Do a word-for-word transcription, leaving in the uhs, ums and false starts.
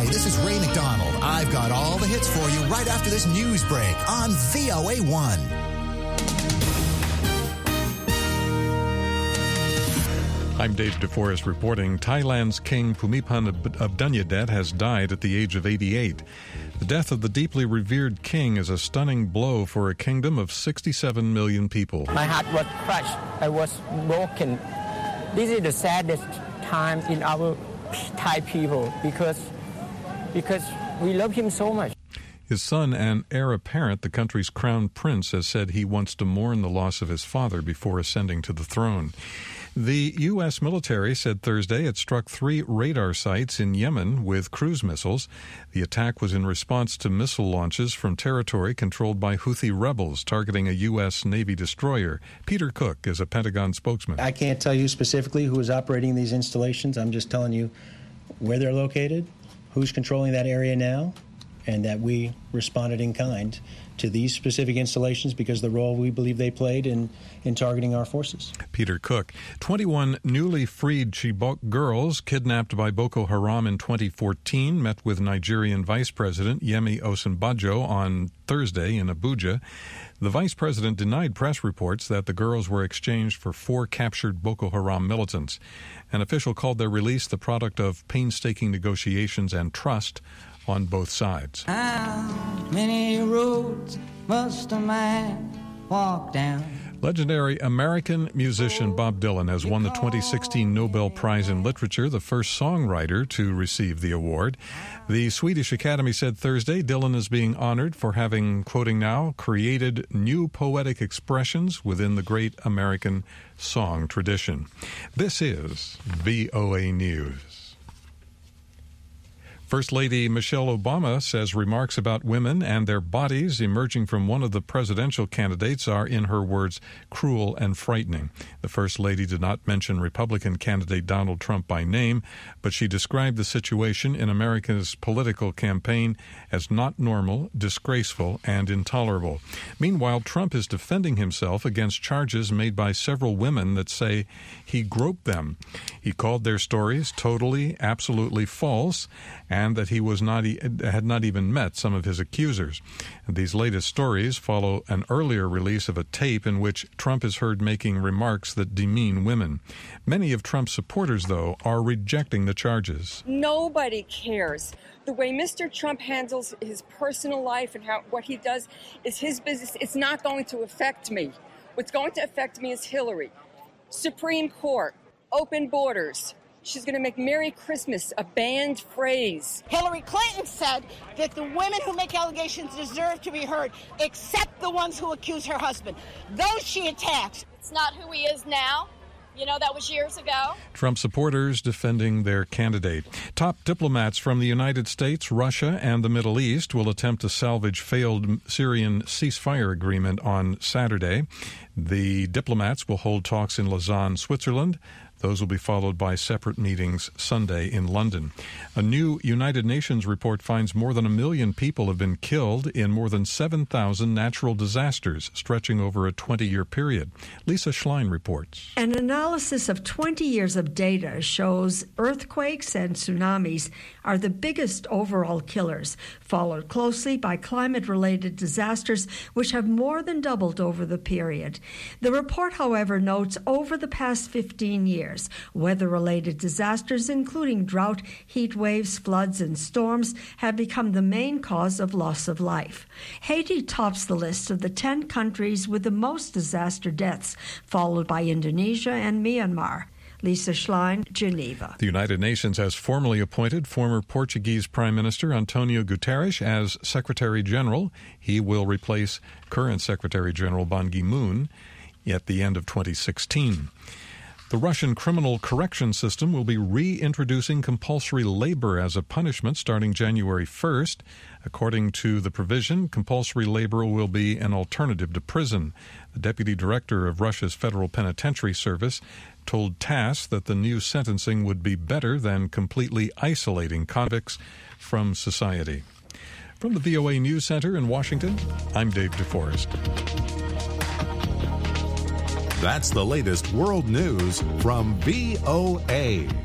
Hi, this is Ray McDonald. I've got all the hits for you right after this news break on V O A one. I'm Dave DeForest reporting. Thailand's King Bhumibol Adulyadej has died at the age of eighty-eight. The death of the deeply revered king is a stunning blow for a kingdom of sixty-seven million people. My heart was crushed. I was broken. This is the saddest time in our Thai people because, because we love him so much. His son and heir apparent, the country's crown prince, has said he wants to mourn the loss of his father before ascending to the throne. The U S military said Thursday it struck three radar sites in Yemen with cruise missiles. The attack was in response to missile launches from territory controlled by Houthi rebels targeting a U S Navy destroyer. Peter Cook is a Pentagon spokesman. I can't tell you specifically who is operating these installations. I'm just telling you where they're located, who's controlling that area now, and that we responded in kind to these specific installations because of the role we believe they played in, in targeting our forces. Peter Cook. twenty-one newly freed Chibok girls kidnapped by Boko Haram in twenty fourteen met with Nigerian Vice President Yemi Osinbajo on Thursday in Abuja. The vice president denied press reports that the girls were exchanged for four captured Boko Haram militants. An official called their release the product of painstaking negotiations and trust on both sides. How many roads must a man walk down? Legendary American musician Bob Dylan has won the twenty sixteen Nobel Prize in Literature, the first songwriter to receive the award. The Swedish Academy said Thursday Dylan is being honored for having, quoting now, created new poetic expressions within the great American song tradition. This is V O A News. First Lady Michelle Obama says remarks about women and their bodies emerging from one of the presidential candidates are, in her words, cruel and frightening. The First Lady did not mention Republican candidate Donald Trump by name, but she described the situation in America's political campaign as not normal, disgraceful, and intolerable. Meanwhile, Trump is defending himself against charges made by several women that say he groped them. He called their stories totally, absolutely false, and that he was not had not even met some of his accusers. And these latest stories follow an earlier release of a tape in which Trump is heard making remarks that demean women. Many of Trump's supporters, though, are rejecting the charges. Nobody cares. The way Mister Trump handles his personal life and how what he does is his business. It's not going to affect me. What's going to affect me is Hillary. Supreme Court, open borders. She's going to make Merry Christmas a banned phrase. Hillary Clinton said that the women who make allegations deserve to be heard, except the ones who accuse her husband. Those she attacks. It's not who he is now. You know, that was years ago. Trump supporters defending their candidate. Top diplomats from the United States, Russia, and the Middle East will attempt to salvage failed Syrian ceasefire agreement on Saturday. The diplomats will hold talks in Lausanne, Switzerland. Those will be followed by separate meetings Sunday in London. A new United Nations report finds more than a million people have been killed in more than seven thousand natural disasters stretching over a twenty-year period. Lisa Schlein reports. An analysis of twenty years of data shows earthquakes and tsunamis are the biggest overall killers, followed closely by climate-related disasters, which have more than doubled over the period. The report, however, notes over the past fifteen years, weather-related disasters, including drought, heat waves, floods, and storms, have become the main cause of loss of life. Haiti tops the list of the ten countries with the most disaster deaths, followed by Indonesia and Myanmar. Lisa Schlein, Geneva. The United Nations has formally appointed former Portuguese Prime Minister Antonio Guterres as Secretary General. He will replace current Secretary General Ban Ki-moon at the end of twenty sixteen. The Russian criminal correction system will be reintroducing compulsory labor as a punishment starting January first. According to the provision, compulsory labor will be an alternative to prison. The deputy director of Russia's Federal Penitentiary Service told TASS that the new sentencing would be better than completely isolating convicts from society. From the V O A News Center in Washington, I'm Dave DeForest. That's the latest world news from V O A.